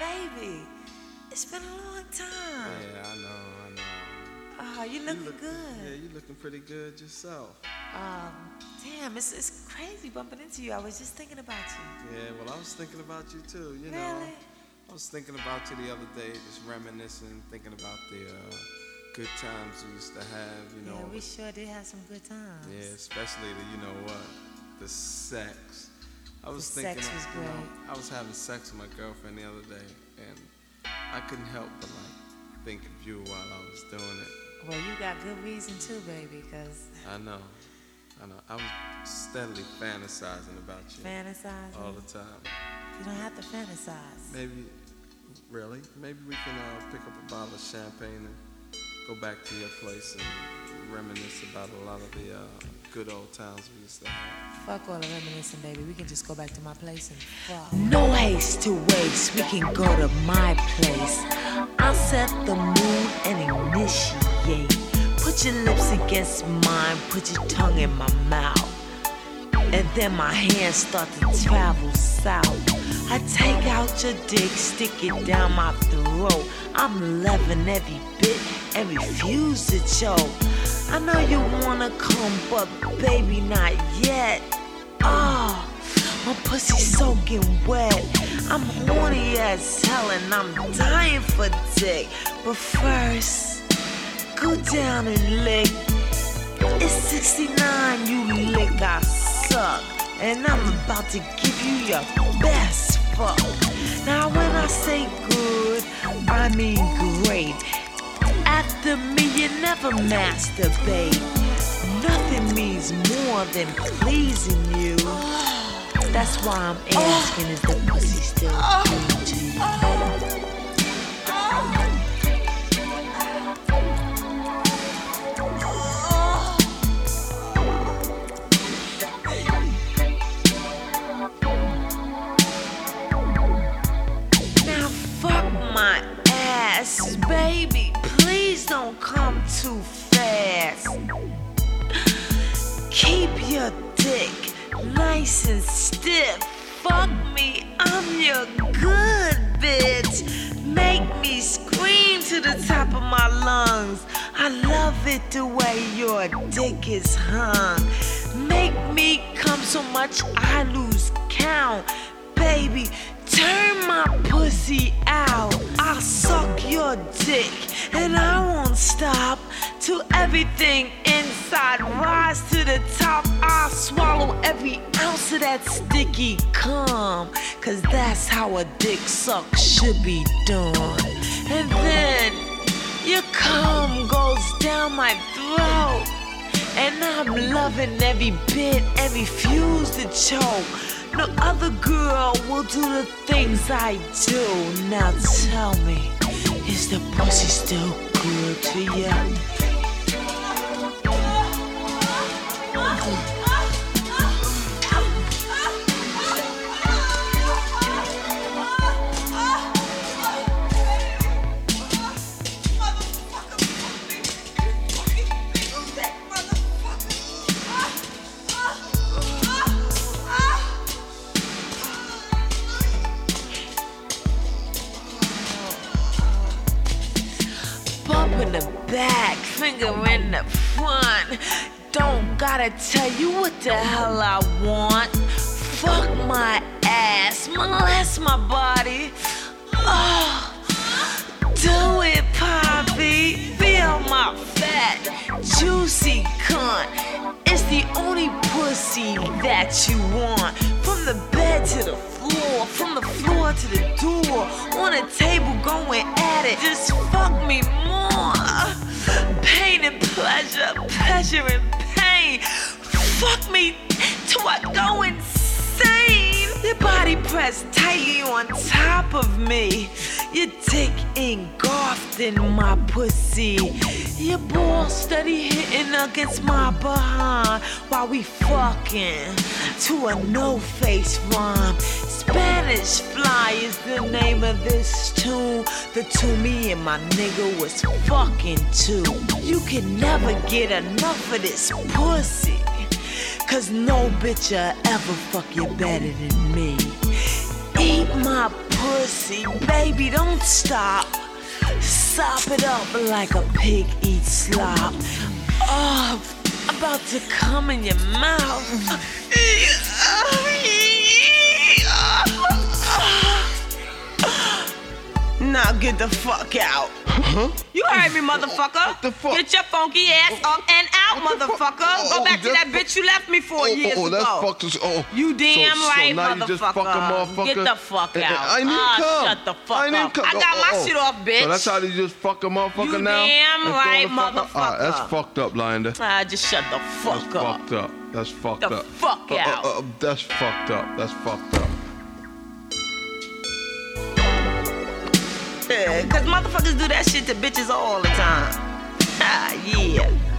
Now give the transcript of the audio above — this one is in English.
baby. It's been a long time. Yeah, I know. Oh, you looking good. Yeah, you looking pretty good yourself. Damn, it's crazy bumping into you. I was just thinking about you. Yeah, well, I was thinking about you too, you know. Really? I was thinking about you the other day, just reminiscing, thinking about the good times we used to have, you know. Yeah, we sure did have some good times. Yeah, especially the, you know what, the sex. I was The thinking, sex was you know, great. I was having sex with my girlfriend the other day, and I couldn't help but like think of you while I was doing it. Well, you got good reason too, baby, because I know. I was steadily fantasizing about you. fantasizing. All the time. You don't have to fantasize. Maybe we can pick up a bottle of champagne and go back to your place and reminisce about a lot of the good old times we used to have. Fuck all the reminiscing, baby. We can just go back to my place and fuck. No haste to waste, we can go to my place. I'll set the mood and initiate. Put your lips against mine, put your tongue in my mouth. And then my hands start to travel south. I take out your dick, stick it down my throat. I'm loving every bit and refuse to choke. I know you wanna come, but baby, not yet. Oh, my pussy soaking wet. I'm horny as hell and I'm dying for dick. But first, go down and lick. It's 69, you lick, I suck. And I'm about to give you your best fuck. Now when I say good, I mean great. After me, you never masturbate. Nothing means more than pleasing you. That's why I'm asking, is the pussy still good to you? Now fuck my ass, baby. Please don't come too fast. Keep your dick nice and stiff. Fuck me, I'm your good bitch. Make me scream to the top of my lungs. I love it the way your dick is hung. Make me come so much I lose count. Baby, turn my pussy out. I'll suck your dick and I won't stop till everything inside rise to the top. I'll swallow every ounce of that sticky cum, cause that's how a dick suck should be done. And then your cum goes down my throat, and I'm loving every bit and refuse to choke. No other girl will do the things I do. Now tell me, is the pussy still good to you? In the back, finger in the front. Don't gotta tell you what the hell I want. Fuck my ass, molest my body. Oh, do it, Poppy. Feel my fat, juicy cunt. It's the only pussy that you want. From the bed to the floor, from the floor to the door, on a table going at it. Just fuck me more. Pain and pleasure, pleasure and pain. Fuck me till I go insane. Your body pressed tightly on top of me. Your dick engulfed in my pussy. Your balls steady hitting against my behind while we fucking to a no-face rhyme. Spanish Fly is the name of this tune. The two me and my nigga was fucking too. You can never get enough of this pussy, cause no bitch'll ever fuck you better than me. Eat my pussy, baby, don't stop. Sop it up like a pig eats slop. Oh, about to come in your mouth. Now get the fuck out. Huh? You heard me, motherfucker. What the fuck? Get your funky ass up and out, motherfucker. Go back to that bitch you left me 4 years ago. That's fucked. You damn right, now motherfucker. You just fuck a motherfucker. Get the fuck out. I didn't come. Shut the fuck I didn't up. come. I got my shit off, bitch. So that's how you just fuck a motherfucker you now? Damn right, motherfucker. That's fucked up, Linda. Just shut the fuck that's up. Fucked up. That's fucked the up. Fuck out. That's fucked up. That's fucked up. Yeah, cause motherfuckers do that shit to bitches all the time. Ah, yeah.